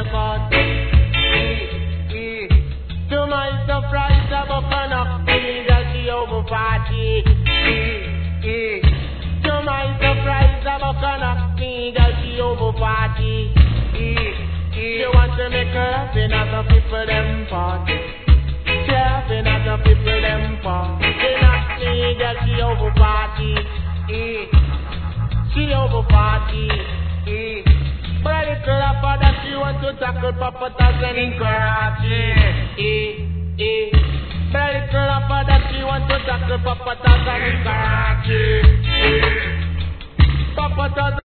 40. To my surprise, I'm up and up, girl, she over 40. To my surprise, I'm up and up, girl, she over 40. She want to make her laughing at the people them party. She laughing at the people them party. She not me, girl, she over 40. She over 40. But a little after that, she want to tackle Papa Tarzan in Karachi. But a little after that, she want to tackle Papa Tarzan in Karachi. Papa Tarzan.